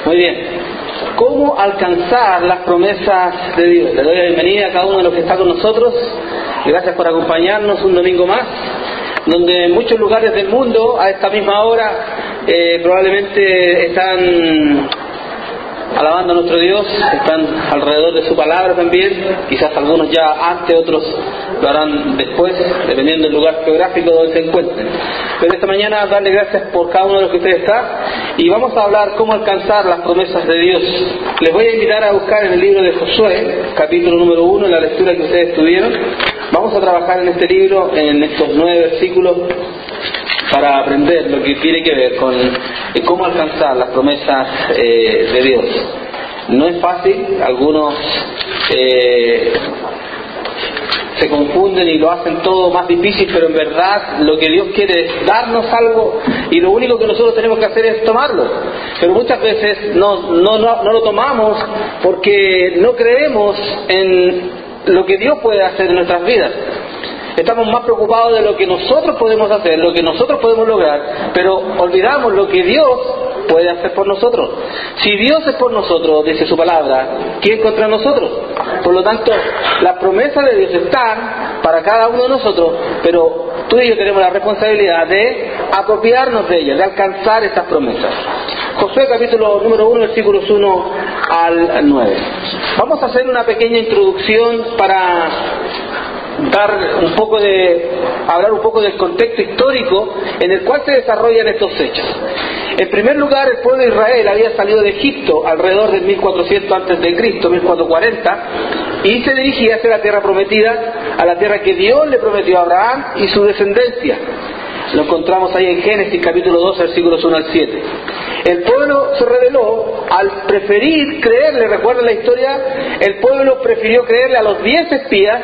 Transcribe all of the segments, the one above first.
Muy bien. ¿Cómo alcanzar las promesas de Dios? Le doy la bienvenida a cada uno de los que está con nosotros. Gracias por acompañarnos un domingo más, donde en muchos lugares del mundo, a esta misma hora, probablemente están alabando a nuestro Dios, están alrededor de su palabra también, quizás algunos ya antes, otros lo harán después, dependiendo del lugar geográfico donde se encuentren. Pero esta mañana darle gracias por cada uno de los que usted está, y vamos a hablar cómo alcanzar las promesas de Dios. Les voy a invitar a buscar en el libro de Josué, capítulo número 1, en la lectura que ustedes tuvieron. Vamos a trabajar en este libro, en estos 9 versículos, para aprender lo que tiene que ver con cómo alcanzar las promesas de Dios. No es fácil, algunos se confunden y lo hacen todo más difícil, pero en verdad lo que Dios quiere es darnos algo y lo único que nosotros tenemos que hacer es tomarlo. Pero muchas veces no lo tomamos porque no creemos en lo que Dios puede hacer en nuestras vidas. Estamos más preocupados de lo que nosotros podemos hacer, lo que nosotros podemos lograr, pero olvidamos lo que Dios puede hacer por nosotros. Si Dios es por nosotros, dice su palabra, ¿quién contra nosotros? Por lo tanto, las promesas de Dios están para cada uno de nosotros, pero tú y yo tenemos la responsabilidad de apropiarnos de ellas, de alcanzar estas promesas. Josué capítulo número 1, versículos 1 al 9. Vamos a hacer una pequeña introducción para hablar un poco del contexto histórico en el cual se desarrollan estos hechos. En primer lugar, el pueblo de Israel había salido de Egipto alrededor del 1400 a.C., 1440, y se dirigía hacia la tierra prometida, a la tierra que Dios le prometió a Abraham y su descendencia. Lo encontramos ahí en Génesis capítulo 2, versículos 1 al 7. El pueblo se rebeló al preferir creerle, ¿recuerdan la historia? El pueblo prefirió creerle a los 10 espías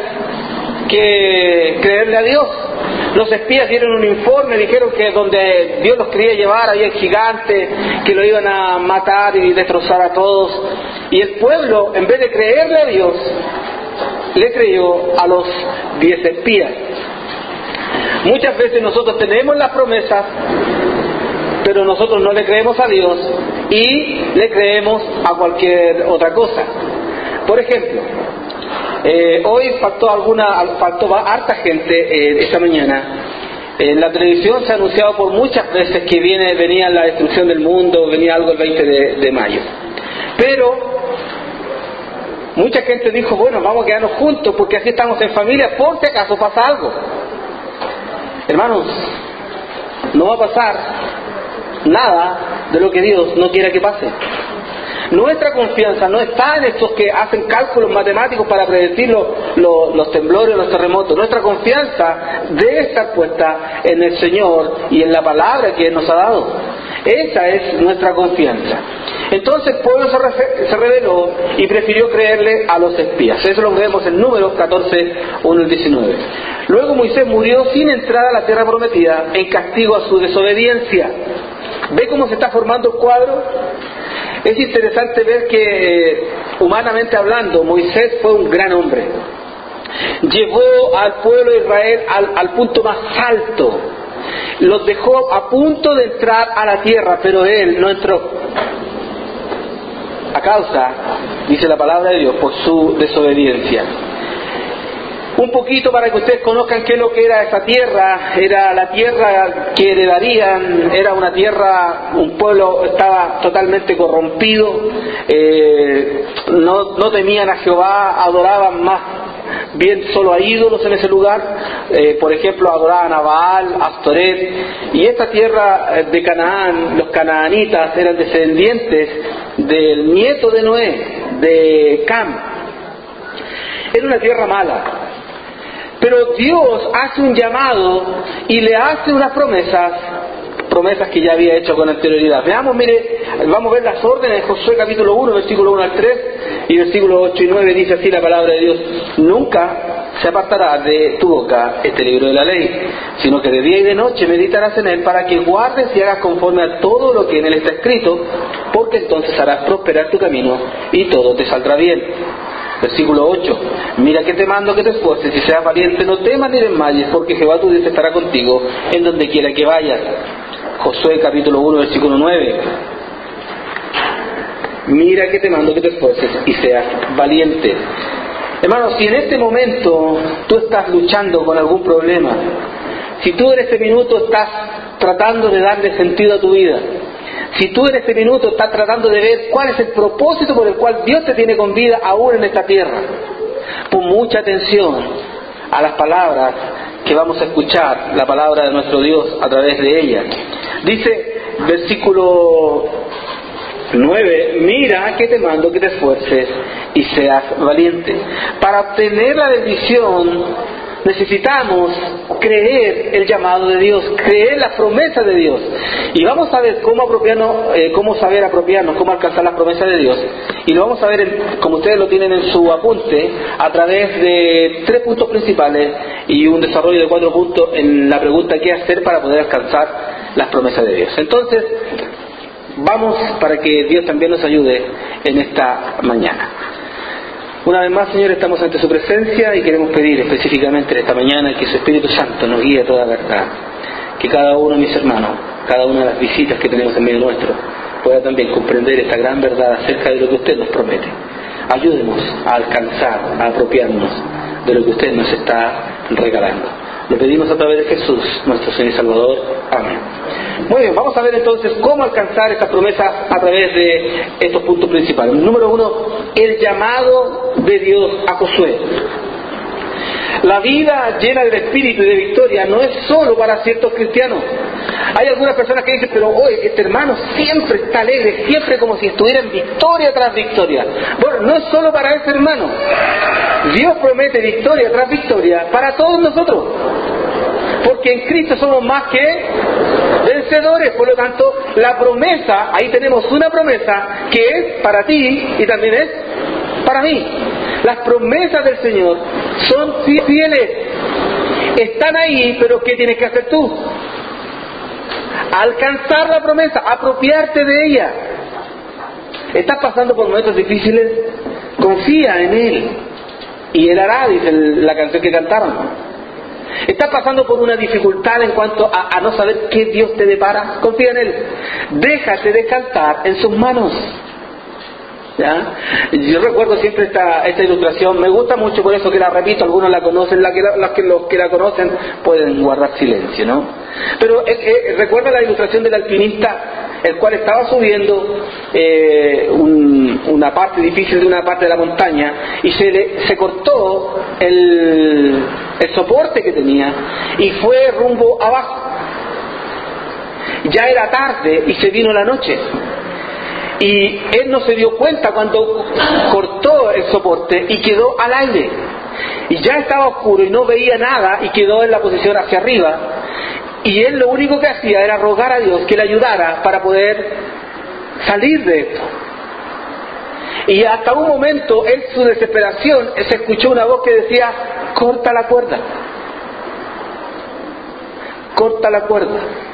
que creerle a Dios. Los espías dieron un informe, dijeron que donde Dios los quería llevar había gigantes que lo iban a matar y destrozar a todos, y el pueblo, en vez de creerle a Dios, le creyó a los 10 espías. Muchas veces nosotros tenemos las promesas, pero nosotros no le creemos a Dios y le creemos a cualquier otra cosa. Por ejemplo, hoy faltó harta gente esta mañana. En la televisión se ha anunciado por muchas veces que venía la destrucción del mundo, venía algo el 20 de mayo. Pero mucha gente dijo, bueno, vamos a quedarnos juntos porque así estamos en familia por si acaso pasa algo. Hermanos, no va a pasar nada de lo que Dios no quiera que pase. Nuestra confianza no está en estos que hacen cálculos matemáticos para predecir los temblores, los terremotos. Nuestra confianza debe estar puesta en el Señor y en la palabra que Él nos ha dado. Esa es nuestra confianza. Entonces el pueblo se rebeló y prefirió creerle a los espías. Eso lo vemos en Números 14, 1 al 19. Luego Moisés murió sin entrar a la tierra prometida en castigo a su desobediencia. ¿Ve cómo se está formando el cuadro? Es interesante ver que, humanamente hablando, Moisés fue un gran hombre. Llevó al pueblo de Israel al punto más alto. Los dejó a punto de entrar a la tierra, pero él no entró. A causa, dice la palabra de Dios, por su desobediencia. Un poquito para que ustedes conozcan qué es lo que era esa tierra. Era la tierra que heredarían, era una tierra, un pueblo estaba totalmente corrompido, no temían a Jehová, adoraban más bien solo a ídolos en ese lugar. Por ejemplo, adoraban a Baal, a Astoret, y esta tierra de Canaán, los canaanitas eran descendientes del nieto de Noé, de Cam. Era una tierra mala. Pero Dios hace un llamado y le hace unas promesas que ya había hecho con anterioridad. Veamos, vamos a ver las órdenes de Josué capítulo 1, versículo 1 al 3 y versículo 8 y 9, dice así la palabra de Dios: nunca se apartará de tu boca este libro de la ley, sino que de día y de noche meditarás en él, para que guardes y hagas conforme a todo lo que en él está escrito, porque entonces harás prosperar tu camino y todo te saldrá bien. Versículo 8: mira que te mando que te esfuerces y seas valiente, no temas ni desmayes, porque Jehová tu Dios estará contigo en donde quiera que vayas. Josué capítulo 1, versículo 9: mira que te mando que te esfuerces y seas valiente. Hermano, si en este momento tú estás luchando con algún problema, si tú en este minuto estás tratando de darle sentido a tu vida, si tú en este minuto estás tratando de ver cuál es el propósito por el cual Dios te tiene con vida aún en esta tierra, pon mucha atención a las palabras que vamos a escuchar, la palabra de nuestro Dios a través de ella. Dice, versículo 9, mira que te mando que te esfuerces y seas valiente. Para obtener la bendición necesitamos creer el llamado de Dios, creer las promesas de Dios. Y vamos a ver cómo saber apropiarnos, cómo alcanzar las promesas de Dios. Y lo vamos a ver, como ustedes lo tienen en su apunte, a través de 3 puntos principales y un desarrollo de 4 puntos en la pregunta ¿qué hacer para poder alcanzar las promesas de Dios? Entonces, vamos para que Dios también nos ayude en esta mañana. Una vez más, Señor, estamos ante su presencia y queremos pedir específicamente en esta mañana que su Espíritu Santo nos guíe a toda verdad. Que cada uno de mis hermanos, cada una de las visitas que tenemos en medio nuestro, pueda también comprender esta gran verdad acerca de lo que usted nos promete. Ayúdenos a alcanzar, a apropiarnos de lo que usted nos está regalando. Lo pedimos a través de Jesús, nuestro Señor y Salvador. Amén. Muy bien, vamos a ver entonces cómo alcanzar esta promesa a través de estos puntos principales. Número 1, el llamado de Dios a Josué. La vida llena del Espíritu y de victoria no es solo para ciertos cristianos. Hay algunas personas que dicen, pero oye, este hermano siempre está alegre, siempre como si estuviera en victoria tras victoria. Bueno, no es solo para ese hermano. Dios promete victoria tras victoria para todos nosotros. Porque en Cristo somos más que vencedores. Por lo tanto, la promesa, ahí tenemos una promesa que es para ti y también es para mí. Las promesas del Señor son fieles. Están ahí, pero ¿qué tienes que hacer tú? Alcanzar la promesa, apropiarte de ella. ¿Estás pasando por momentos difíciles? Confía en Él y Él hará, dice la canción que cantaron. ¿Estás pasando por una dificultad en cuanto a no saber qué Dios te depara? Confía en Él. Déjate descansar en sus manos. ¿Ya? Yo recuerdo siempre esta ilustración, me gusta mucho, por eso que la repito, algunos la conocen, los que la conocen pueden guardar silencio, ¿no? Pero recuerda la ilustración del alpinista, el cual estaba subiendo una parte difícil de una parte de la montaña y se cortó el soporte que tenía y fue rumbo abajo. Ya era tarde y se vino la noche. Y él no se dio cuenta cuando cortó el soporte y quedó al aire. Y ya estaba oscuro y no veía nada y quedó en la posición hacia arriba. Y él lo único que hacía era rogar a Dios que le ayudara para poder salir de esto. Y hasta un momento, en su desesperación, se escuchó una voz que decía, corta la cuerda. Corta la cuerda.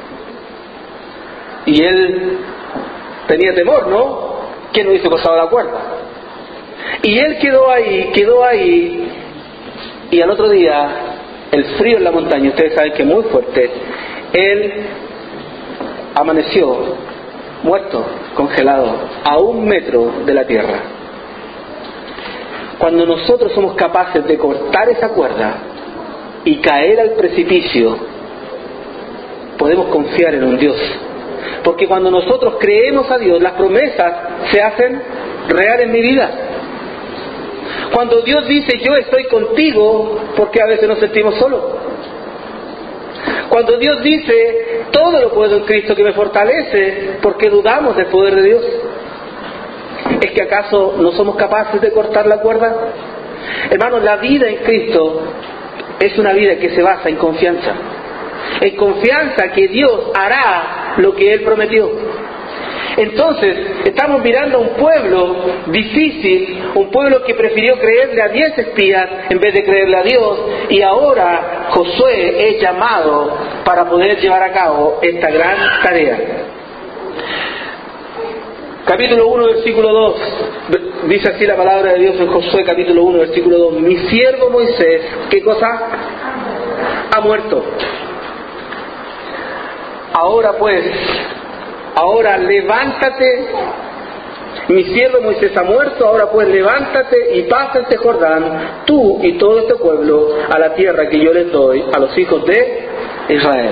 Y él tenía temor, ¿no? ¿Quién no hubiese cortado la cuerda? Y él quedó ahí, y al otro día, el frío en la montaña, ustedes saben que es muy fuerte, él amaneció muerto, congelado, a 1 metro de la tierra. Cuando nosotros somos capaces de cortar esa cuerda y caer al precipicio, podemos confiar en un Dios. Porque cuando nosotros creemos a Dios, las promesas se hacen reales en mi vida. Cuando Dios dice, yo estoy contigo, porque a veces nos sentimos solos. Cuando Dios dice, todo lo puedo en Cristo que me fortalece, porque dudamos del poder de Dios. ¿Es que acaso no somos capaces de cortar la cuerda? Hermanos, la vida en Cristo es una vida que se basa en confianza. En confianza que Dios hará lo que Él prometió. Entonces, estamos mirando a un pueblo difícil, un pueblo que prefirió creerle a 10 espías en vez de creerle a Dios, y ahora Josué es llamado para poder llevar a cabo esta gran tarea. Capítulo 1, versículo 2, dice así la palabra de Dios en Josué, capítulo 1, versículo 2, mi siervo Moisés, ¿qué cosa? Ha muerto. Ahora levántate Mi siervo Moisés ha muerto, ahora pues levántate y pasa este Jordán, tú y todo este pueblo, a la tierra que yo les doy a los hijos de Israel.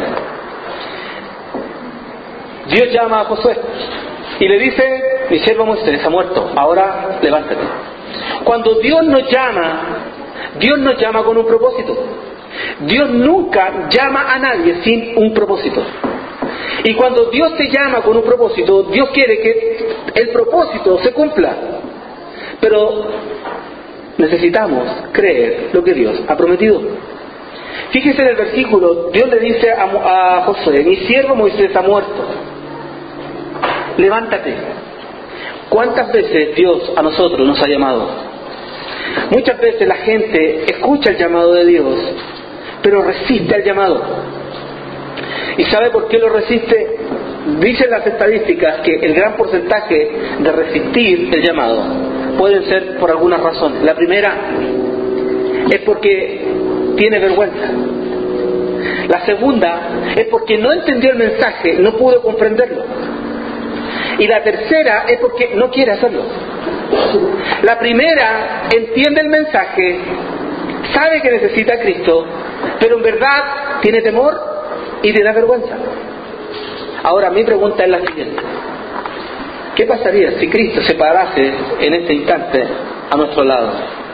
Dios llama a Josué y le dice: mi siervo Moisés ha muerto, ahora levántate. Cuando Dios nos llama con un propósito. Dios nunca llama a nadie sin un propósito. Y cuando Dios te llama con un propósito, Dios quiere que el propósito se cumpla. Pero necesitamos creer lo que Dios ha prometido. Fíjese en el versículo, Dios le dice a Josué: mi siervo Moisés ha muerto, levántate. ¿Cuántas veces Dios a nosotros nos ha llamado? Muchas veces la gente escucha el llamado de Dios, pero resiste al llamado. ¿Y sabe por qué lo resiste? Dicen las estadísticas que el gran porcentaje de resistir el llamado pueden ser por algunas razones. La primera es porque tiene vergüenza. La segunda es porque no entendió el mensaje, no pudo comprenderlo. Y la tercera es porque no quiere hacerlo. La primera entiende el mensaje, sabe que necesita a Cristo, pero en verdad tiene temor y le da vergüenza. Ahora mi pregunta es la siguiente: ¿qué pasaría si Cristo se parase en este instante a nuestro lado?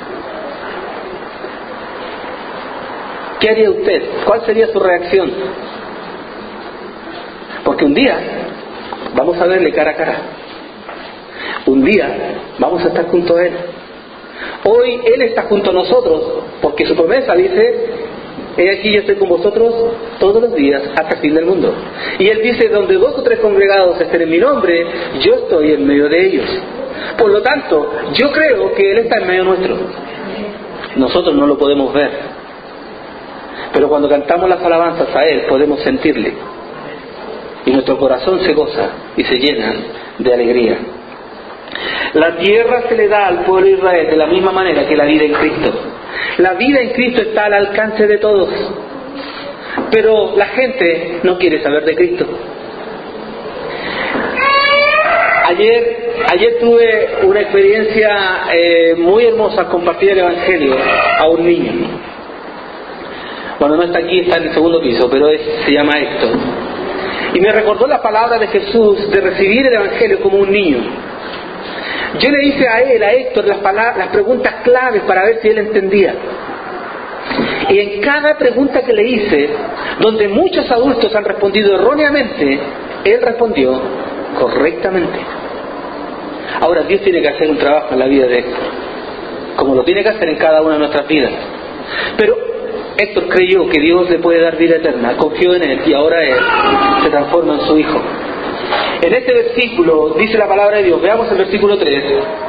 ¿Qué haría usted? ¿Cuál sería su reacción? Porque un día vamos a verle cara a cara. Un día vamos a estar junto a Él. Hoy Él está junto a nosotros porque su promesa dice: he aquí yo estoy con vosotros todos los días hasta el fin del mundo. Y Él dice: donde 2 o 3 congregados estén en mi nombre, yo estoy en medio de ellos. Por lo tanto, yo creo que Él está en medio nuestro. Nosotros no lo podemos ver, pero cuando cantamos las alabanzas a Él podemos sentirle, y nuestro corazón se goza y se llena de alegría. La tierra se le da al pueblo de Israel de la misma manera que la vida en Cristo. La vida en Cristo está al alcance de todos, pero la gente no quiere saber de Cristo. Ayer tuve una experiencia muy hermosa, compartir el Evangelio a un niño. Bueno, no está aquí, está en el segundo piso, pero se llama Héctor. Y me recordó la palabra de Jesús de recibir el Evangelio como un niño. Yo le hice a Héctor, las preguntas claves para ver si él entendía. Y en cada pregunta que le hice, donde muchos adultos han respondido erróneamente, él respondió correctamente. Ahora Dios tiene que hacer un trabajo en la vida de Héctor, como lo tiene que hacer en cada una de nuestras vidas. Pero Héctor creyó que Dios le puede dar vida eterna, confió en Él y ahora Él se transforma en su hijo. En este versículo dice la palabra de Dios, veamos el versículo 3.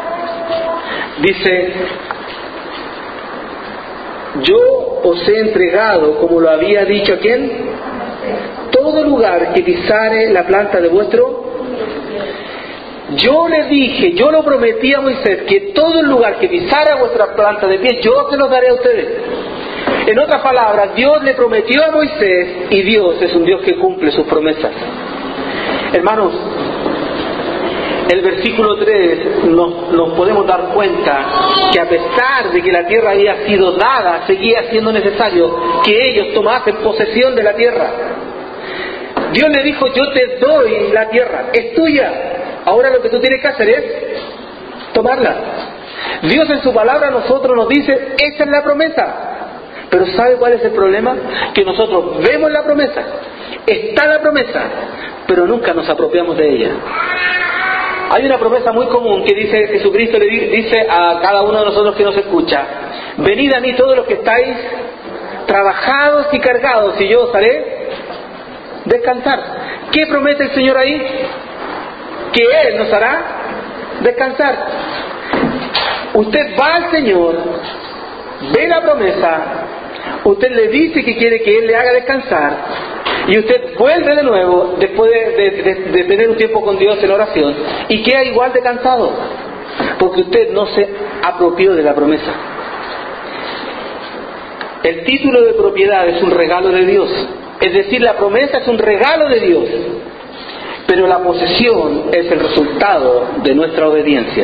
Dice: yo os he entregado, como lo había dicho a quién, todo lugar que pisare la planta de vuestro. Yo le dije, yo lo prometí a Moisés, que todo el lugar que pisara vuestra planta de pie, yo se los daré a ustedes. En otras palabras, Dios le prometió a Moisés, y Dios es un Dios que cumple sus promesas. Hermanos, el versículo 3 nos podemos dar cuenta que a pesar de que la tierra había sido dada, seguía siendo necesario que ellos tomasen posesión de la tierra. Dios le dijo: yo te doy la tierra, es tuya, ahora lo que tú tienes que hacer es tomarla. Dios en su palabra a nosotros nos dice: esa es la promesa. Pero ¿sabe cuál es el problema? Que nosotros vemos la promesa, está la promesa, pero nunca nos apropiamos de ella. Hay una promesa muy común que dice Jesucristo, le dice a cada uno de nosotros que nos escucha: venid a mí todos los que estáis trabajados y cargados, y yo os haré descansar. ¿Qué promete el Señor ahí? Que Él nos hará descansar. Usted va al Señor, ve la promesa, usted le dice que quiere que Él le haga descansar, y usted vuelve de nuevo después de tener un tiempo con Dios en oración, y queda igual de cansado, porque usted no se apropió de la promesa. El título de propiedad es un regalo de Dios, es decir, la promesa es un regalo de Dios. pero la posesión es el resultado de nuestra obediencia.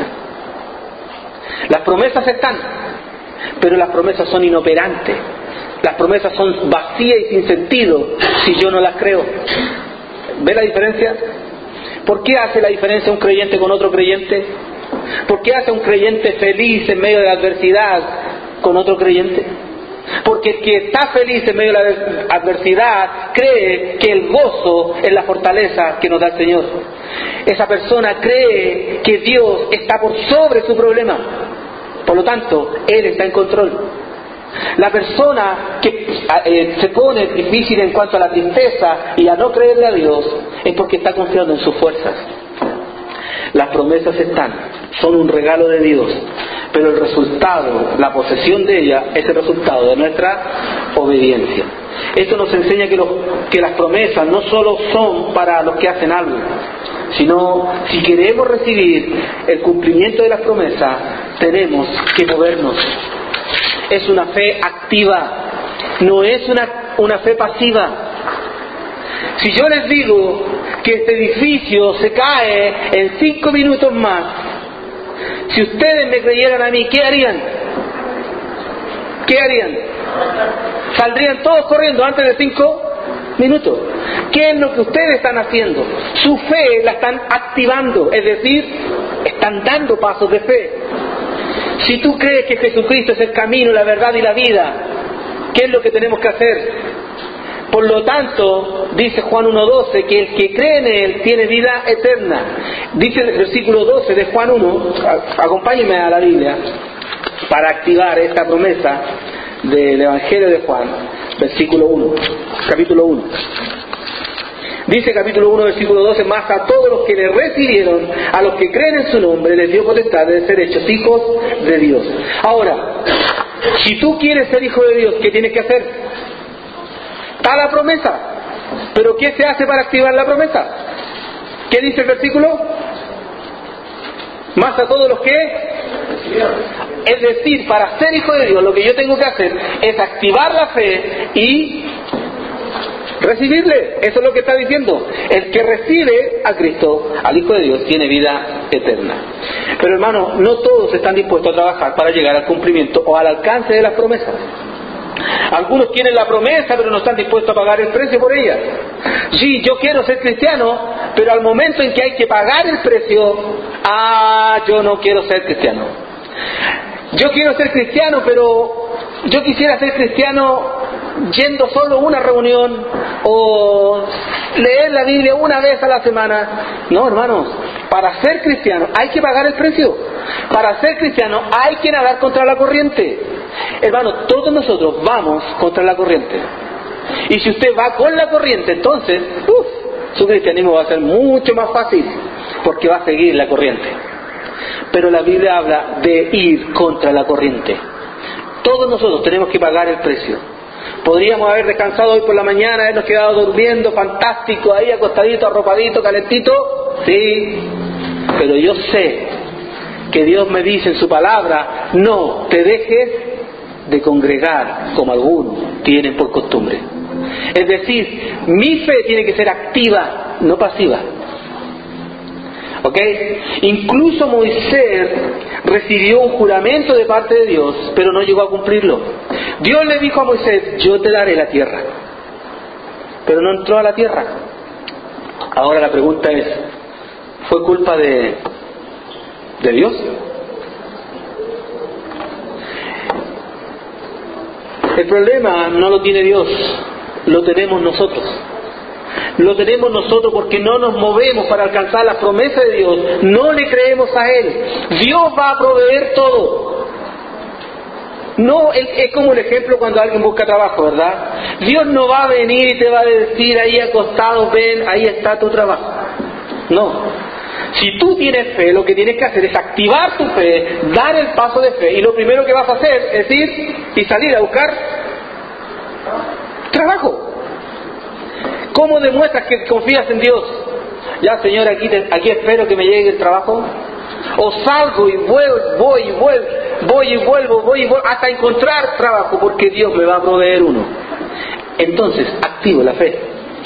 Las promesas están, pero las promesas son inoperantes. Las promesas son vacías y sin sentido si yo no las creo. ¿Ve la diferencia? ¿Por qué hace la diferencia un creyente con otro creyente? ¿Por qué hace un creyente feliz en medio de la adversidad con otro creyente? Porque el que está feliz en medio de la adversidad cree que el gozo es la fortaleza que nos da el Señor. Esa persona cree que Dios está por sobre su problema. Por lo tanto, Él está en control. La persona que se pone difícil en cuanto a la tristeza y a no creerle a Dios es porque está confiando en sus fuerzas. Las promesas están, son un regalo de Dios, pero el resultado, la posesión de ellas, es el resultado de nuestra obediencia. Esto nos enseña que las promesas no solo son para los que hacen algo, sino si queremos recibir el cumplimiento de las promesas, tenemos que movernos. Es una fe activa, no es una fe pasiva. Si yo les digo que este edificio se cae en 5 minutos más, si ustedes me creyeran a mí, ¿qué harían? ¿Qué harían? ¿Saldrían todos corriendo antes de 5 minutos? ¿Qué es lo que ustedes están haciendo? Su fe la están activando, es decir, están dando pasos de fe. Si tú crees que Jesucristo es el camino, la verdad y la vida, ¿qué es lo que tenemos que hacer? Por lo tanto, dice Juan 1:12, que el que cree en Él tiene vida eterna. Dice el versículo 12 de Juan 1, acompáñenme a la Biblia, para activar esta promesa del Evangelio de Juan, versículo 1, capítulo 1. Dice capítulo 1, versículo 12, más a todos los que le recibieron, a los que creen en su nombre, les dio potestad de ser hechos hijos de Dios. Ahora, si tú quieres ser hijo de Dios, ¿qué tienes que hacer? Está la promesa, pero ¿qué se hace para activar la promesa? ¿Qué dice el versículo? Más a todos los que... Es decir, para ser hijo de Dios, lo que yo tengo que hacer es activar la fe y recibirle. Eso es lo que está diciendo. El que recibe a Cristo, al Hijo de Dios, tiene vida eterna. Pero hermano, no todos están dispuestos a trabajar para llegar al cumplimiento o al alcance de las promesas. Algunos tienen la promesa pero no están dispuestos a pagar el precio por ella. Sí, yo quiero ser cristiano, pero al momento en que hay que pagar el precio, yo no quiero ser cristiano. Yo quiero ser cristiano, pero yo quisiera ser cristiano yendo solo a una reunión o leer la Biblia una vez a la semana. No, hermanos, para ser cristiano hay que pagar el precio. Para ser cristiano hay que nadar contra la corriente. Hermano, todos nosotros vamos contra la corriente. Y si usted va con la corriente, entonces su cristianismo va a ser mucho más fácil, porque va a seguir la corriente. Pero la Biblia habla de ir contra la corriente. Todos nosotros tenemos que pagar el precio. Podríamos haber descansado hoy por la mañana, habernos quedado durmiendo, fantástico, ahí acostadito, arropadito, calentito. Sí, pero yo sé que Dios me dice en su palabra, no te dejes de congregar como algunos tienen por costumbre. Es decir, mi fe tiene que ser activa, no pasiva. ¿Ok? Incluso Moisés recibió un juramento de parte de Dios, pero no llegó a cumplirlo. Dios le dijo a Moisés, yo te daré la tierra, pero no entró a la tierra. Ahora la pregunta es, ¿fue culpa de Dios? El problema no lo tiene Dios, lo tenemos nosotros. Lo tenemos nosotros porque no nos movemos para alcanzar las promesas de Dios, no le creemos a Él. Dios va a proveer todo. No, es como el ejemplo cuando alguien busca trabajo, ¿verdad? Dios no va a venir y te va a decir ahí acostado, ven, ahí está tu trabajo. No. Si tú tienes fe, lo que tienes que hacer es activar tu fe, dar el paso de fe, y lo primero que vas a hacer es ir y salir a buscar trabajo. ¿Cómo demuestras que confías en Dios? Ya, Señor, aquí espero que me llegue el trabajo. O salgo y voy y vuelvo hasta encontrar trabajo, porque Dios me va a proveer uno. Entonces, activo la fe.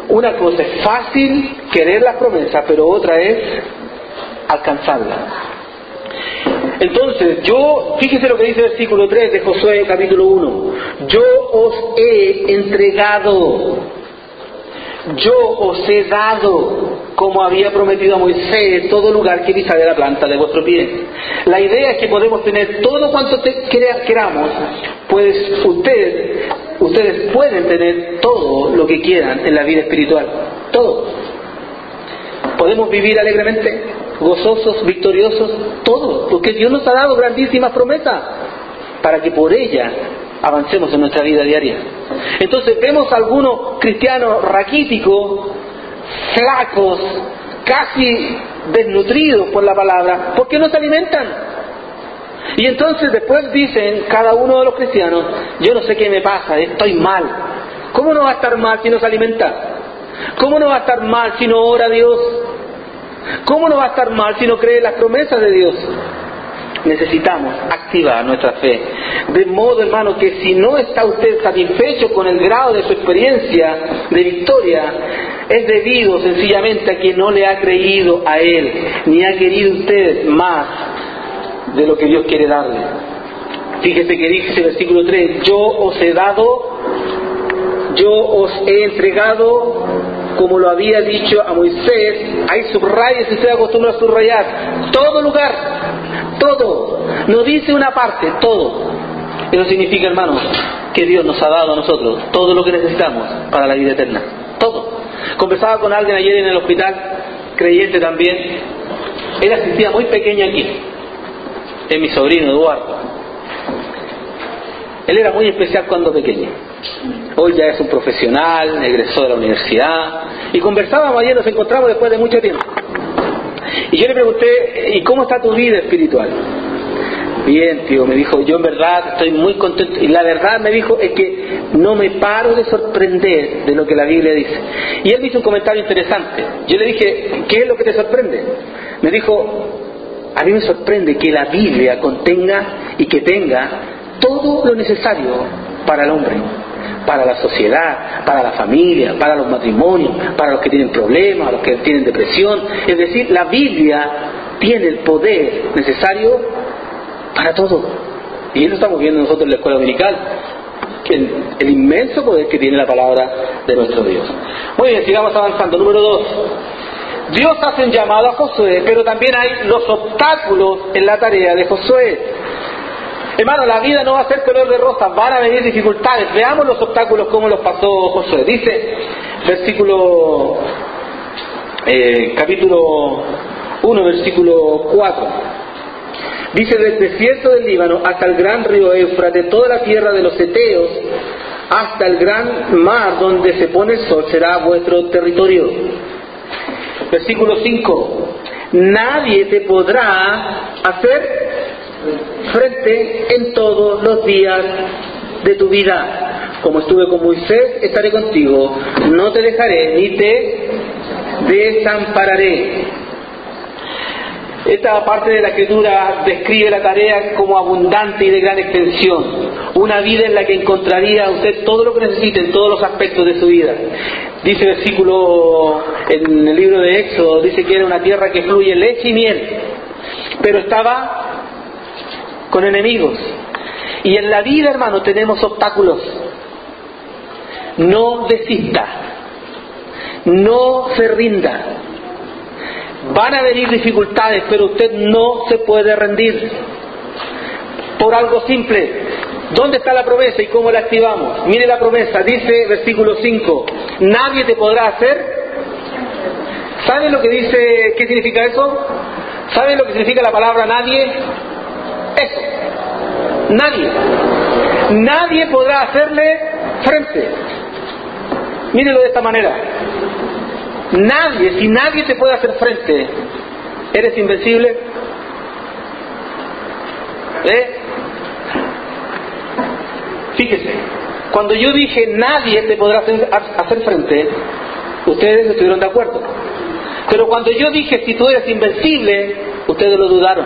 Una cosa es fácil querer las promesas, pero otra es alcanzarlas. Entonces, fíjese lo que dice el versículo 3 de Josué capítulo 1. Yo os he entregado, yo os he dado, como había prometido a Moisés, todo lugar que pisare la planta de vuestro pie. La idea es que podemos tener todo cuanto queramos, pues ustedes pueden tener todo lo que quieran en la vida espiritual. Todo. Podemos vivir alegremente, gozosos, victoriosos, todo, porque Dios nos ha dado grandísimas promesas para que por ellas avancemos en nuestra vida diaria. Entonces vemos a algunos cristianos raquíticos, flacos, casi desnutridos por la palabra, porque no se alimentan. Y entonces después dicen cada uno de los cristianos: yo no sé qué me pasa, estoy mal. ¿Cómo no va a estar mal si no se alimenta? ¿Cómo no va a estar mal si no ora a Dios? ¿Cómo no va a estar mal si no cree en las promesas de Dios? Necesitamos activar nuestra fe. De modo, hermano, que si no está usted satisfecho con el grado de su experiencia de victoria, es debido sencillamente a que no le ha creído a Él, ni ha querido usted más de lo que Dios quiere darle. Fíjese que dice el versículo 3: yo os he dado, yo os he entregado, como lo había dicho a Moisés. Ahí subraya, si usted acostumbra a subrayar, todo lugar, todo. No dice una parte, todo. Eso significa, hermanos, que Dios nos ha dado a nosotros todo lo que necesitamos para la vida eterna. Todo. Conversaba con alguien ayer en el hospital, creyente también. Él asistía muy pequeño aquí. Es mi sobrino Eduardo. Él era muy especial cuando pequeño. Hoy ya es un profesional, egresó de la universidad. Y conversábamos ayer, nos encontramos después de mucho tiempo. Y yo le pregunté: ¿y cómo está tu vida espiritual? Bien, tío, me dijo, yo en verdad estoy muy contento. Y la verdad, me dijo, es que no me paro de sorprender de lo que la Biblia dice. Y él me hizo un comentario interesante. Yo le dije: ¿qué es lo que te sorprende? Me dijo: a mí me sorprende que la Biblia contenga y que tenga todo lo necesario para el hombre, para la sociedad, para la familia, para los matrimonios, para los que tienen problemas, los que tienen depresión. Es decir, la Biblia tiene el poder necesario para todo. Y eso estamos viendo nosotros en la escuela dominical, el inmenso poder que tiene la palabra de nuestro Dios. Muy bien, sigamos avanzando. Número 2. Dios hace un llamado a Josué, pero también hay los obstáculos en la tarea de Josué. Hermano, la vida no va a ser color de rosa, van a venir dificultades. Veamos los obstáculos, cómo los pasó Josué. Dice, versículo, capítulo 1, versículo 4. Dice: del desierto del Líbano hasta el gran río Éufrates, toda la tierra de los heteos, hasta el gran mar donde se pone el sol, será vuestro territorio. Versículo 5. Nadie te podrá hacer frente en todos los días de tu vida. Como estuve con Moisés, estaré contigo. No te dejaré ni te desampararé. Esta parte de la Escritura describe la tarea como abundante y de gran extensión. Una vida en la que encontraría usted todo lo que necesite en todos los aspectos de su vida. Dice el versículo en el libro de Éxodo, dice que era una tierra que fluye leche y miel, pero estaba con enemigos. Y en la vida, hermano, tenemos obstáculos. No desista, no se rinda. Van a venir dificultades, pero usted no se puede rendir. Por algo simple. ¿Dónde está la promesa y cómo la activamos? Mire la promesa, dice versículo 5: nadie te podrá hacer. ¿Saben lo que dice? ¿Qué significa eso? ¿Saben lo que significa la palabra nadie? Eso. Nadie. Nadie podrá hacerle frente. Mírelo de esta manera. Nadie, si nadie te puede hacer frente, ¿eres invencible? Fíjese, cuando yo dije nadie te podrá hacer frente, ustedes estuvieron de acuerdo. Pero cuando yo dije si tú eres invencible, ustedes lo dudaron.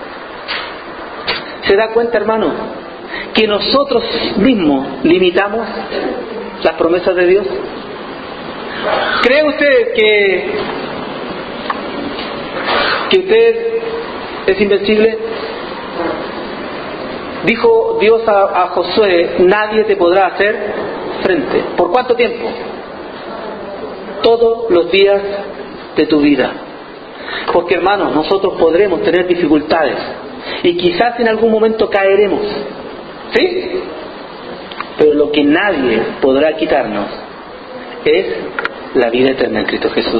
¿Se da cuenta, hermano, que nosotros mismos limitamos las promesas de Dios? ¿Cree usted que usted es invencible? Dijo Dios a Josué: nadie te podrá hacer frente. ¿Por cuánto tiempo? Todos los días de tu vida. Porque, hermanos, nosotros podremos tener dificultades y quizás en algún momento caeremos, ¿sí? Pero lo que nadie podrá quitarnos es la vida eterna en Cristo Jesús.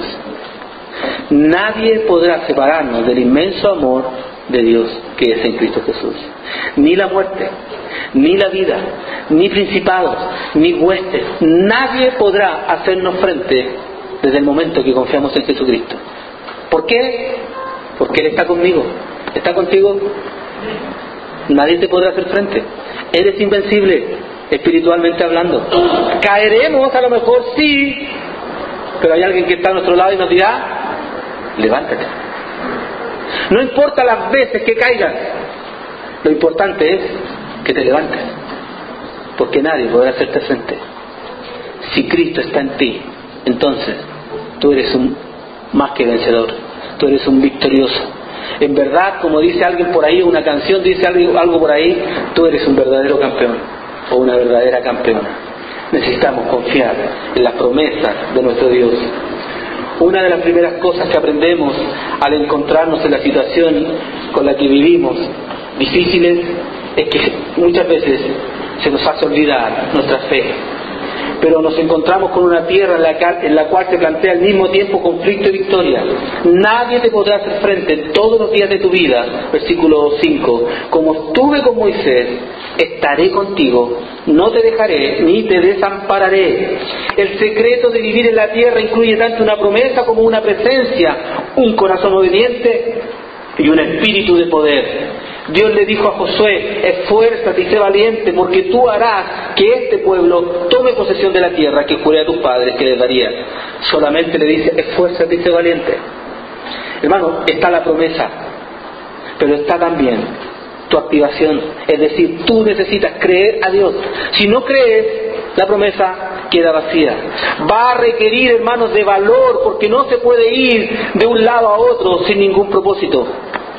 Nadie podrá separarnos del inmenso amor de Dios que es en Cristo Jesús. Ni la muerte, ni la vida, ni principados, ni huestes. Nadie podrá hacernos frente desde el momento que confiamos en Jesucristo. ¿Por qué? Porque Él está conmigo. ¿Está contigo? Nadie te podrá hacer frente. Eres invencible, espiritualmente hablando. Caeremos a lo mejor, sí, pero hay alguien que está a nuestro lado y nos dirá: levántate. No importa las veces que caigas, lo importante es que te levantes, porque nadie podrá hacerte frente. Si Cristo está en ti, entonces tú eres un más que vencedor, tú eres un victorioso. En verdad, como dice alguien por ahí, una canción dice algo por ahí, tú eres un verdadero campeón o una verdadera campeona. Necesitamos confiar en las promesas de nuestro Dios. Una de las primeras cosas que aprendemos al encontrarnos en la situación con la que vivimos difíciles es que muchas veces se nos hace olvidar nuestra fe. Pero nos encontramos con una tierra en la cual se plantea al mismo tiempo conflicto y victoria. Nadie te podrá hacer frente todos los días de tu vida. Versículo 5. Como estuve con Moisés, estaré contigo, no te dejaré ni te desampararé. El secreto de vivir en la tierra incluye tanto una promesa como una presencia, un corazón obediente y un espíritu de poder. Dios le dijo a Josué: esfuérzate y sé valiente, porque tú harás que este pueblo tome posesión de la tierra que juré a tus padres que les daría. Solamente le dice: esfuérzate y sé valiente. Hermano, está la promesa, pero está también tu activación. Es decir, tú necesitas creer a Dios. Si no crees, la promesa queda vacía. Va a requerir, hermanos, de valor, porque no se puede ir de un lado a otro sin ningún propósito.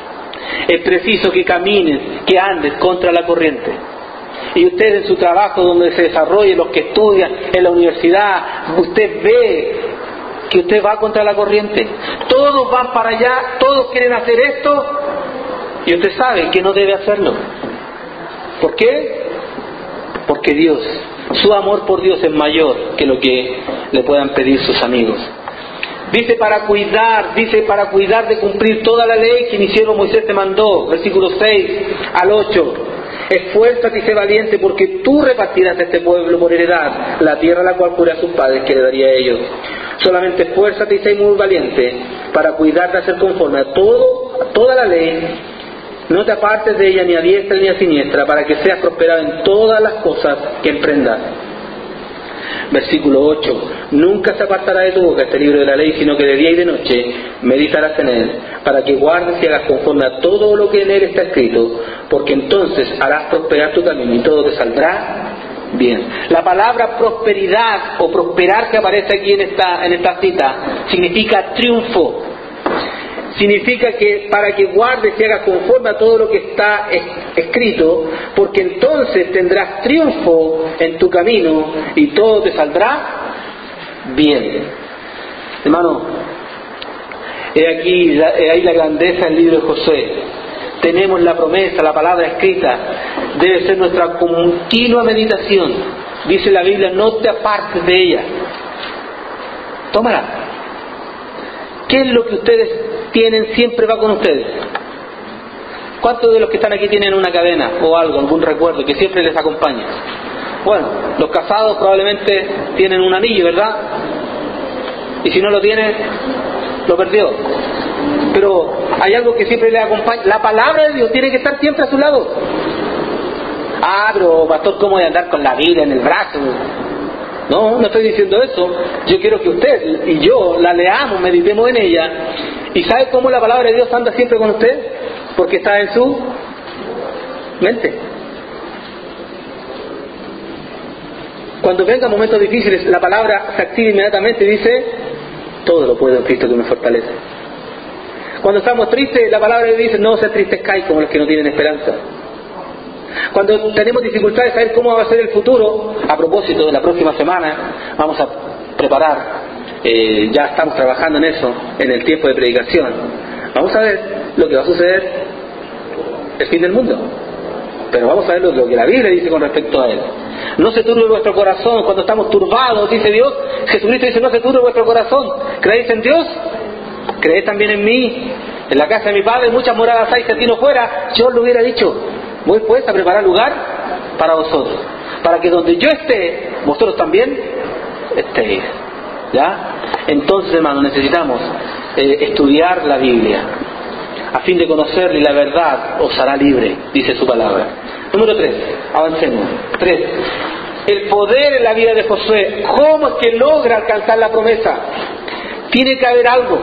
Es preciso que camines, que andes contra la corriente. Y usted en su trabajo, donde se desarrolle, los que estudian en la universidad, usted ve que usted va contra la corriente. Todos van para allá, todos quieren hacer esto, y usted sabe que no debe hacerlo. ¿Por qué? Porque Dios, su amor por Dios es mayor que lo que le puedan pedir sus amigos. Dice para cuidar de cumplir toda la ley que mi siervo Moisés te mandó. Versículos 6 al 8. Esfuérzate y sé valiente, porque tú repartirás a este pueblo por heredad la tierra a la cual juré a sus padres que le daría a ellos. Solamente esfuérzate y sé muy valiente para cuidar de hacer conforme a toda la ley. No te apartes de ella ni a diestra ni a siniestra, para que seas prosperado en todas las cosas que emprendas. Versículo 8. Nunca se apartará de tu boca este libro de la ley, sino que de día y de noche meditarás en él, para que guardes y hagas conforme a todo lo que en él está escrito, porque entonces harás prosperar tu camino y todo te saldrá bien. La palabra prosperidad o prosperar que aparece aquí en esta cita significa triunfo. Significa que para que guardes y hagas conforme a todo lo que está escrito, porque entonces tendrás triunfo en tu camino y todo te saldrá bien. Hermano, he ahí la grandeza del libro de Josué. Tenemos la promesa, la palabra escrita, debe ser nuestra continua meditación. Dice la Biblia: no te apartes de ella. Tómala. ¿Qué es lo que ustedes tienen? Siempre va con ustedes. ¿Cuántos de los que están aquí tienen una cadena o algo, algún recuerdo que siempre les acompaña? Bueno, los casados probablemente tienen un anillo, ¿verdad? Y si no lo tiene, lo perdió. Pero hay algo que siempre les acompaña. La palabra de Dios tiene que estar siempre a su lado. Ah, pero pastor, ¿cómo de andar con la Biblia en el brazo? No estoy diciendo eso. Yo quiero que usted y yo la leamos, meditemos en ella. ¿Y sabe cómo la palabra de Dios anda siempre con usted? Porque está en su mente. Cuando vengan momentos difíciles, la palabra se activa inmediatamente y dice: todo lo puedo en Cristo que me fortalece. Cuando estamos tristes, la palabra dice: no se entristezcáis como los que no tienen esperanza. Cuando tenemos dificultades de saber cómo va a ser el futuro, a propósito de la próxima semana, vamos a preparar, ya estamos trabajando en eso, en el tiempo de predicación. Vamos a ver lo que va a suceder el fin del mundo. Pero vamos a ver lo que la Biblia dice con respecto a él. No se turbe vuestro corazón cuando estamos turbados, dice Dios. Jesucristo dice: no se turbe vuestro corazón. ¿Creéis en Dios? Creed también en mí. En la casa de mi Padre muchas moradas hay. Si a ti no fuera, yo os lo hubiera dicho. Voy pues a preparar lugar para vosotros, para que donde yo esté, vosotros también estéis. ¿Ya? Entonces, hermanos, necesitamos estudiar la Biblia, a fin de conocerla, y la verdad os hará libre, dice su palabra. Número 3, avancemos. 3. El poder en la vida de Josué. ¿Cómo es que logra alcanzar la promesa? Tiene que haber algo.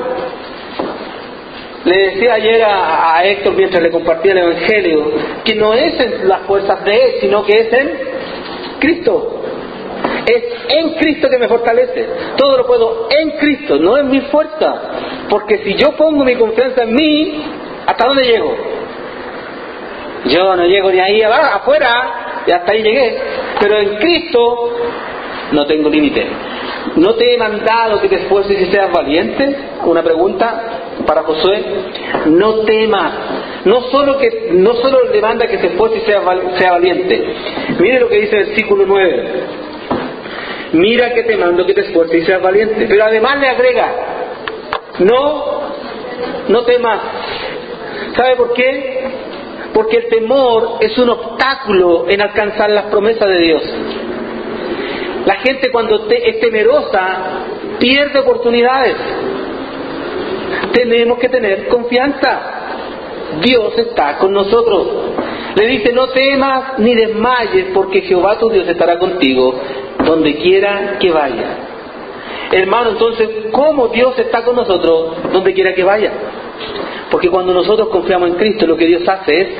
Le decía ayer a Héctor, mientras le compartía el Evangelio, que no es en las fuerzas de él, sino que es en Cristo. Es en Cristo que me fortalece. Todo lo puedo en Cristo, no en mi fuerza. Porque si yo pongo mi confianza en mí, ¿hasta dónde llego? Yo no llego ni ahí afuera, y hasta ahí llegué. Pero en Cristo no tengo límite. ¿No te he mandado que te esfuerces y seas valiente? Una pregunta para Josué. No temas. No solo le manda que se esfuerce y sea valiente. Mire lo que dice el versículo 9. Mira que te mando que te esfuerces y seas valiente. Pero además le agrega: no temas. ¿Sabe por qué? Porque el temor es un obstáculo en alcanzar las promesas de Dios. La gente, cuando es temerosa, pierde oportunidades. Tenemos que tener confianza. Dios está con nosotros. Le dice: no temas ni desmayes, porque Jehová tu Dios estará contigo donde quiera que vaya. Hermano, entonces, ¿cómo Dios está con nosotros donde quiera que vaya? Porque cuando nosotros confiamos en Cristo, lo que Dios hace es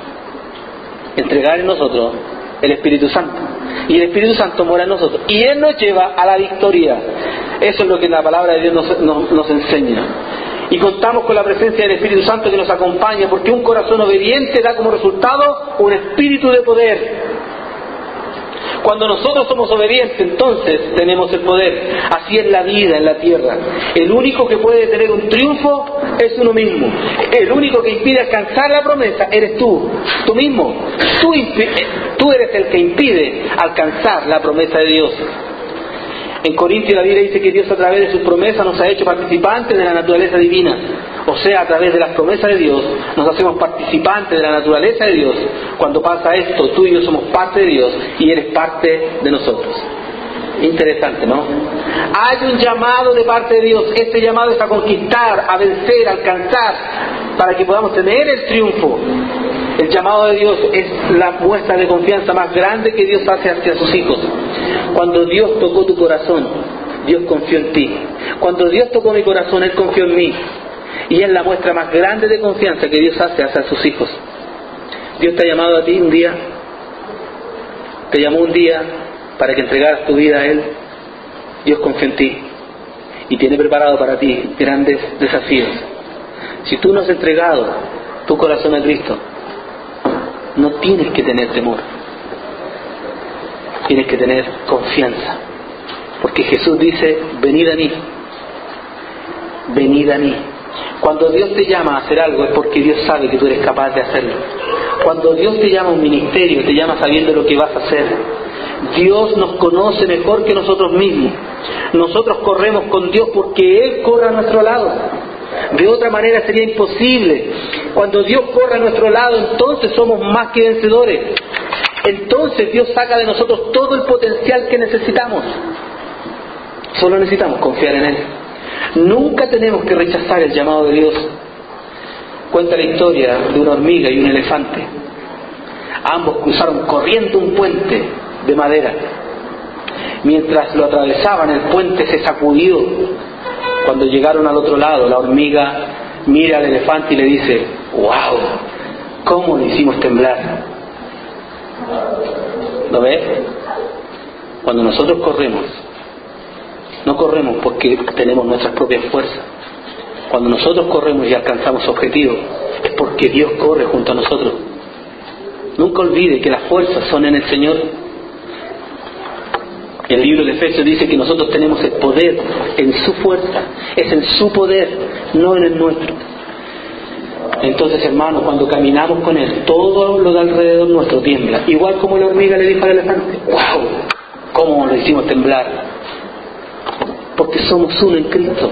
entregar en nosotros el Espíritu Santo. Y el Espíritu Santo mora en nosotros. Y Él nos lleva a la victoria. Eso es lo que la palabra de Dios nos enseña. Y contamos con la presencia del Espíritu Santo que nos acompaña, porque un corazón obediente da como resultado un espíritu de poder. Cuando nosotros somos obedientes, entonces tenemos el poder. Así es la vida en la tierra. El único que puede tener un triunfo es uno mismo. El único que impide alcanzar la promesa eres tú mismo. Tú eres el que impide alcanzar la promesa de Dios. En Corintios la Biblia dice que Dios, a través de sus promesas, nos ha hecho participantes de la naturaleza divina. O sea, a través de las promesas de Dios nos hacemos participantes de la naturaleza de Dios. Cuando pasa esto, tú y yo somos parte de Dios y Él es parte de nosotros. Interesante, ¿no? Hay un llamado de parte de Dios. Este llamado es a conquistar, a vencer, a alcanzar, para que podamos tener el triunfo. El llamado de Dios es la muestra de confianza más grande que Dios hace hacia sus hijos. Cuando Dios tocó tu corazón, Dios confió en ti. Cuando Dios tocó mi corazón, Él confió en mí. Y es la muestra más grande de confianza que Dios hace hacia sus hijos. Dios te ha llamado a ti un día. Te llamó un día para que entregaras tu vida a Él. Dios confió en ti y tiene preparado para ti grandes desafíos. Si tú no has entregado tu corazón a Cristo, no tienes que tener temor. Tienes que tener confianza. Porque Jesús dice: venid a mí. Venid a mí. Cuando Dios te llama a hacer algo es porque Dios sabe que tú eres capaz de hacerlo. Cuando Dios te llama a un ministerio, te llama sabiendo lo que vas a hacer. Dios nos conoce mejor que nosotros mismos. Nosotros corremos con Dios porque Él corre a nuestro lado. De otra manera sería imposible. Cuando Dios corre a nuestro lado, entonces somos más que vencedores. Entonces Dios saca de nosotros todo el potencial que necesitamos. Solo necesitamos confiar en Él. Nunca tenemos que rechazar el llamado de Dios. Cuenta la historia de una hormiga y un elefante. Ambos cruzaron corriendo un puente de madera. Mientras lo atravesaban, el puente se sacudió. Cuando llegaron al otro lado, la hormiga mira al elefante y le dice: ¡wow! ¿Cómo lo hicimos temblar? ¿Lo ves? Cuando nosotros corremos, no corremos porque tenemos nuestras propias fuerzas. Cuando nosotros corremos y alcanzamos objetivos, es porque Dios corre junto a nosotros. Nunca olvide que las fuerzas son en el Señor. El libro de Efesios dice que nosotros tenemos el poder en su fuerza, es en su poder, no en el nuestro. Entonces, hermanos, cuando caminamos con Él, todo lo de alrededor nuestro tiembla. Igual como la hormiga le dijo al elefante: ¡wow! ¿Cómo lo hicimos temblar? Porque somos uno en Cristo.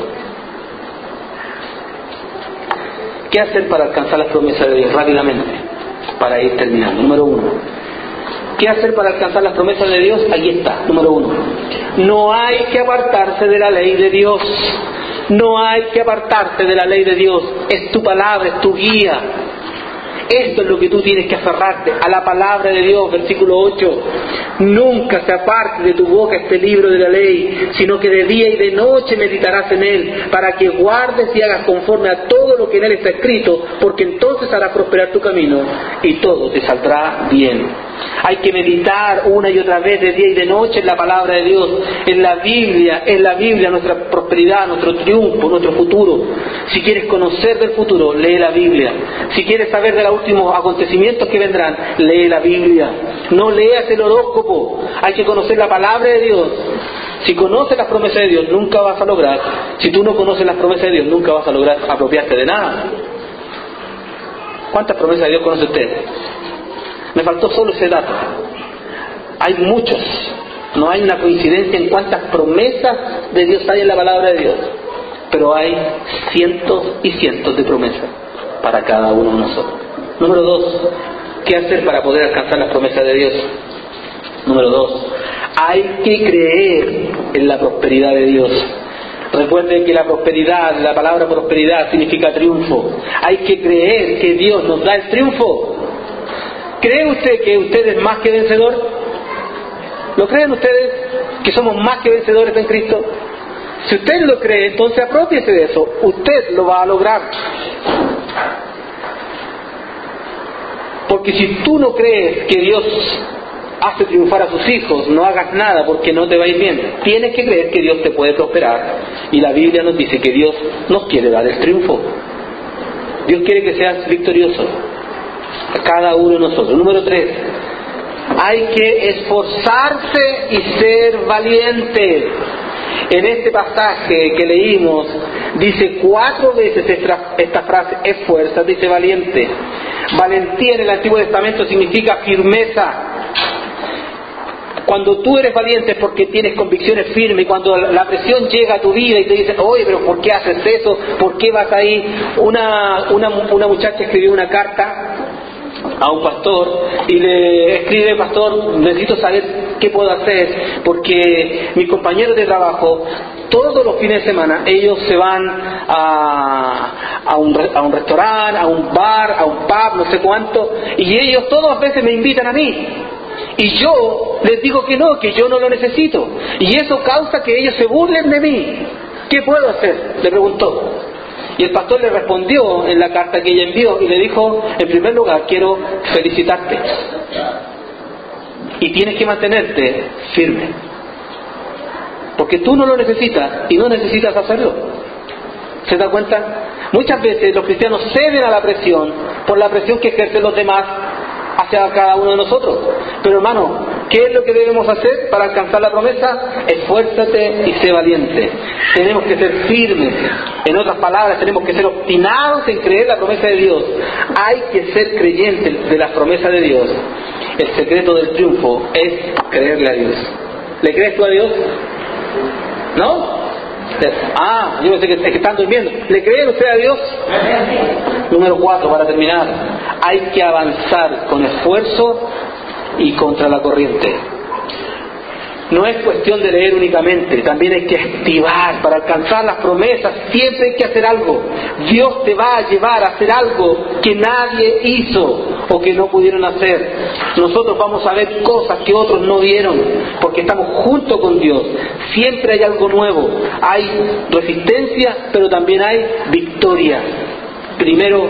¿Qué hacer para alcanzar las promesas de Dios? Rápidamente, para ir terminando. Número 1. ¿Qué hacer para alcanzar las promesas de Dios? Ahí está. Número 1. No hay que apartarse de la ley de Dios. No hay que apartarse de la ley de Dios. Es tu palabra, es tu guía. Esto es lo que tú tienes que aferrarte, a la palabra de Dios. Versículo 8. Nunca se aparte de tu boca este libro de la ley, sino que de día y de noche meditarás en él, para que guardes y hagas conforme a todo lo que en él está escrito, porque entonces hará prosperar tu camino y todo te saldrá bien. Hay que meditar una y otra vez de día y de noche en la palabra de Dios, en la Biblia nuestra prosperidad, nuestro triunfo, nuestro futuro. Si quieres conocer del futuro, lee la Biblia. Si quieres saber de los últimos acontecimientos que vendrán, lee la Biblia. No leas el horóscopo, hay que conocer la palabra de Dios. Si conoces las promesas de Dios, nunca vas a lograr. Si tú no conoces las promesas de Dios, nunca vas a lograr apropiarte de nada. ¿Cuántas promesas de Dios conoce usted? Me faltó solo ese dato. Hay muchos. No hay una coincidencia en cuántas promesas de Dios hay en la palabra de Dios. Pero hay cientos y cientos de promesas para cada uno de nosotros. Número 2. ¿Qué hacer para poder alcanzar las promesas de Dios? Número 2. Hay que creer en la prosperidad de Dios. Recuerden que la palabra prosperidad significa triunfo. Hay que creer que Dios nos da el triunfo. ¿Cree usted que usted es más que vencedor? ¿Lo creen ustedes? ¿Que somos más que vencedores en Cristo? Si usted lo cree, entonces aprópiese de eso. Usted lo va a lograr. Porque si tú no crees que Dios hace triunfar a sus hijos, no hagas nada porque no te va a ir bien. Tienes que creer que Dios te puede prosperar. Y la Biblia nos dice que Dios nos quiere dar el triunfo. Dios quiere que seas victorioso. A cada uno de nosotros. Número 3. Hay que esforzarse y ser valiente. En este pasaje que leímos, dice 4 veces esta frase: esfuérzate y sé valiente. Valentía en el Antiguo Testamento significa firmeza. Cuando tú eres valiente es porque tienes convicciones firmes. Y cuando la presión llega a tu vida y te dicen: oye, pero ¿por qué haces eso? ¿Por qué vas ahí? Una muchacha escribió una carta a un pastor y le escribe: pastor, necesito saber qué puedo hacer, porque mis compañeros de trabajo todos los fines de semana ellos se van a un restaurante, a un bar, a un pub, no sé cuánto, y ellos todas las veces me invitan a mí. Y yo les digo que yo no lo necesito. Y eso causa que ellos se burlen de mí. ¿Qué puedo hacer?, le preguntó. Y el pastor le respondió en la carta que ella envió y le dijo: en primer lugar, quiero felicitarte. Y tienes que mantenerte firme. Porque tú no lo necesitas y no necesitas hacerlo. ¿Se da cuenta? Muchas veces los cristianos ceden a la presión por la presión que ejercen los demás hacia cada uno de nosotros. Pero hermano, ¿qué es lo que debemos hacer para alcanzar la promesa? Esfuérzate y sé valiente. Tenemos que ser firmes. En otras palabras, tenemos que ser obstinados en creer la promesa de Dios. Hay que ser creyentes de las promesas de Dios. El secreto del triunfo es creerle a Dios. ¿Le crees tú a Dios? ¿No? Yo pensé que están durmiendo. ¿Le creen usted a Dios? Número 4, para terminar. Hay que avanzar con esfuerzo y contra la corriente. No es cuestión de leer únicamente, también hay que activar. Para alcanzar las promesas siempre hay que hacer algo. Dios te va a llevar a hacer algo que nadie hizo o que no pudieron hacer. Nosotros vamos a ver cosas que otros no vieron, porque estamos junto con Dios. Siempre hay algo nuevo. Hay resistencia, pero también hay victoria. Primero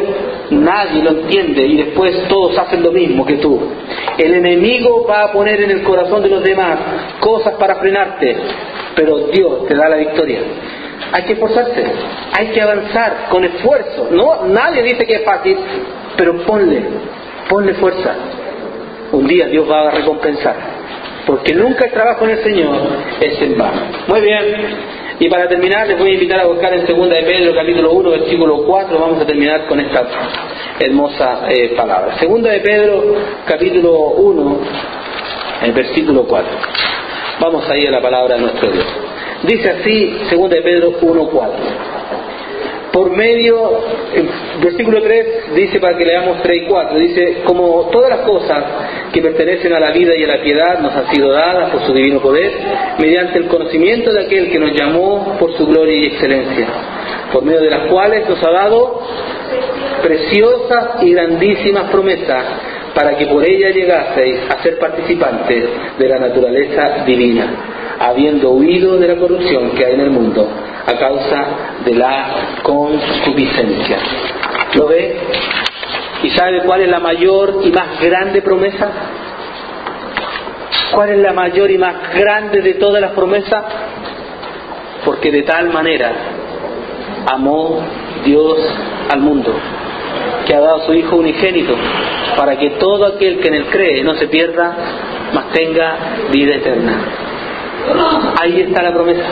nadie lo entiende y después todos hacen lo mismo que tú. El enemigo va a poner en el corazón de los demás cosas para frenarte, pero Dios te da la victoria. Hay que esforzarse, hay que avanzar con esfuerzo. No, nadie dice que es fácil, pero ponle fuerza. Un día Dios va a recompensar, porque nunca el trabajo en el Señor es en vano. Muy bien. Y para terminar les voy a invitar a buscar en 2 de Pedro capítulo 1 versículo 4. Vamos a terminar con esta hermosa palabra. 2 de Pedro capítulo 1 versículo 4. Vamos ahí a la palabra de nuestro Dios. Dice así 2 de Pedro 1, 4. Por medio, versículo 3 dice, para que leamos 3 y 4, dice: como todas las cosas que pertenecen a la vida y a la piedad nos han sido dadas por su divino poder, mediante el conocimiento de aquel que nos llamó por su gloria y excelencia, por medio de las cuales nos ha dado preciosas y grandísimas promesas, para que por ella llegaseis a ser participantes de la naturaleza divina, habiendo huido de la corrupción que hay en el mundo a causa de la concupiscencia. ¿Lo ve? ¿Y sabe cuál es la mayor y más grande promesa? ¿Cuál es la mayor y más grande de todas las promesas? Porque de tal manera amó Dios al mundo, que ha dado a su Hijo unigénito, para que todo aquel que en él cree no se pierda, mas tenga vida eterna. Ahí está la promesa.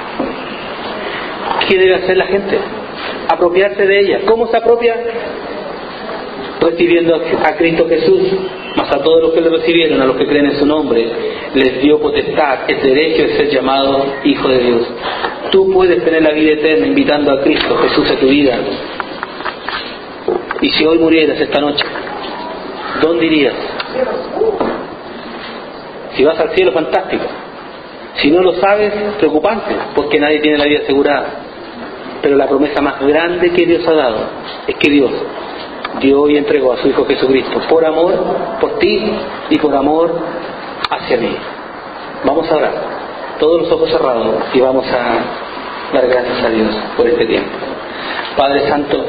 ¿Qué debe hacer la gente? Apropiarse de ella. ¿Cómo se apropia? Recibiendo a Cristo Jesús. Mas a todos los que le recibieron, a los que creen en su nombre, les dio potestad, el derecho de ser llamado Hijo de Dios. Tú puedes tener la vida eterna invitando a Cristo Jesús a tu vida. Y si hoy murieras esta noche, ¿dónde irías? Si vas al cielo, fantástico. Si no lo sabes, preocupante, porque nadie tiene la vida asegurada. Pero la promesa más grande que Dios ha dado es que Dios dio y entregó a su Hijo Jesucristo por amor por ti y por amor hacia mí. Vamos a orar, todos los ojos cerrados, y vamos a dar gracias a Dios por este tiempo. Padre Santo,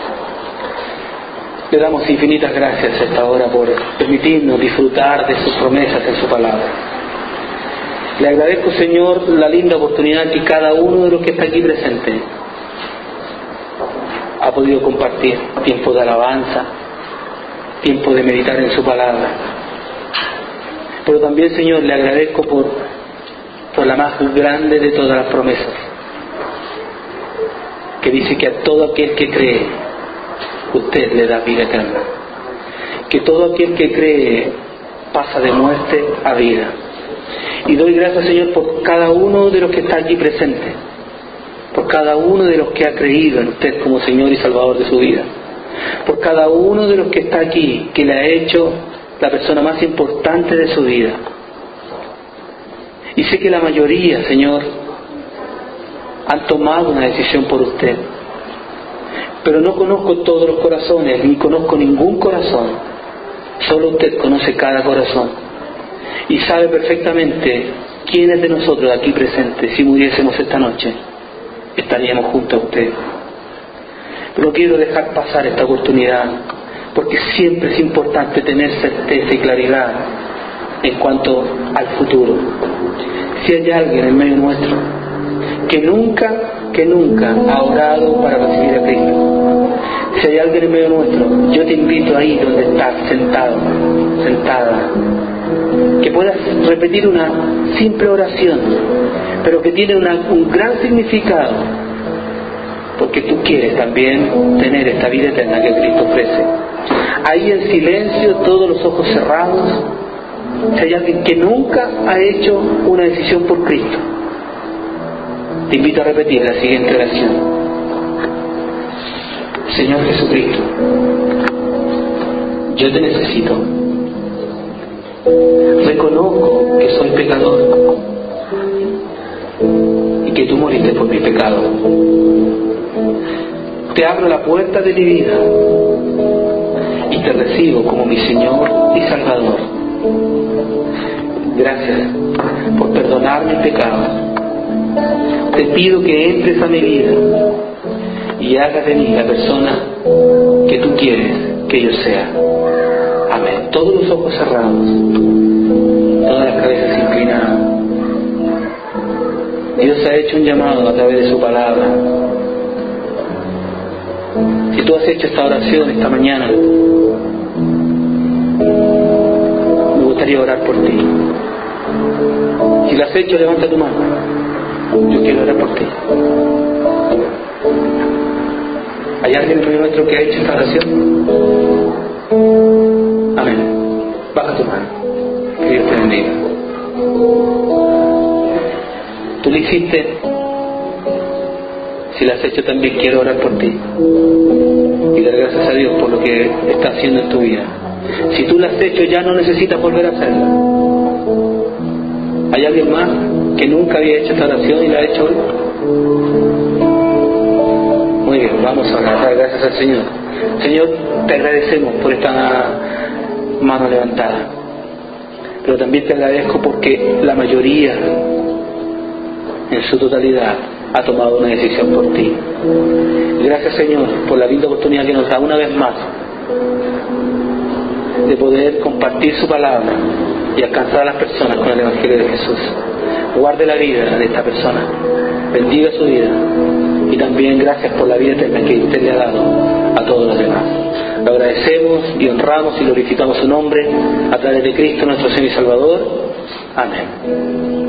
le damos infinitas gracias a esta hora por permitirnos disfrutar de sus promesas en su palabra. Le agradezco, Señor, la linda oportunidad que cada uno de los que está aquí presente ha podido compartir. Tiempo de alabanza, tiempo de meditar en su palabra. Pero también, Señor, le agradezco por la más grande de todas las promesas, que dice que a todo aquel que cree, usted le da vida eterna. Que todo aquel que cree pasa de muerte a vida. Y doy gracias, Señor, por cada uno de los que está aquí presente, por cada uno de los que ha creído en usted como Señor y Salvador de su vida, por cada uno de los que está aquí, que le ha hecho la persona más importante de su vida. Y sé que la mayoría, Señor, han tomado una decisión por usted, pero no conozco todos los corazones, ni conozco ningún corazón. Solo usted conoce cada corazón y sabe perfectamente quiénes de nosotros aquí presentes, si muriésemos esta noche, estaríamos junto a usted. Pero no quiero dejar pasar esta oportunidad, porque siempre es importante tener certeza y claridad en cuanto al futuro. Si hay alguien en medio nuestro que nunca ha orado para recibir a Cristo, si hay alguien en medio nuestro, yo te invito ahí donde estás sentado, sentada, que puedas repetir una simple oración, pero que tiene un gran significado, porque tú quieres también tener esta vida eterna que Cristo ofrece. Ahí en silencio, todos los ojos cerrados, si hay alguien que nunca ha hecho una decisión por Cristo, te invito a repetir la siguiente oración. Señor Jesucristo, yo te necesito. Reconozco que soy pecador y que tú moriste por mi pecado. Te abro la puerta de mi vida y te recibo como mi Señor y Salvador. Gracias por perdonar mis pecados. Te pido que entres a mi vida y hagas de mí la persona que tú quieres que yo sea. Amén. Todos los ojos cerrados, todas las cabezas inclinadas. Dios ha hecho un llamado a través de su palabra. Si tú has hecho esta oración esta mañana, me gustaría orar por ti. Si la has hecho, levanta tu mano. Yo quiero orar por ti. ¿Hay alguien en medio nuestro que ha hecho esta oración? Amén. Baja tu mano. Que Dios te bendiga. Tú lo hiciste. Si la has hecho, también quiero orar por ti y dar gracias a Dios por lo que está haciendo en tu vida. Si tú la has hecho, ya no necesitas volver a hacerla. ¿Hay alguien más que nunca había hecho esta oración y la ha hecho hoy? Muy bien, vamos a dar gracias al Señor. Señor, te agradecemos por esta mano levantada, pero también te agradezco porque la mayoría, en su totalidad, ha tomado una decisión por ti. Gracias, Señor, por la linda oportunidad que nos da una vez más de poder compartir su palabra y alcanzar a las personas con el Evangelio de Jesús. Guarde la vida de esta persona, bendiga su vida, y también gracias por la vida eterna que usted le ha dado a todos los demás. Lo agradecemos y honramos y glorificamos su nombre a través de Cristo nuestro Señor y Salvador. Amén.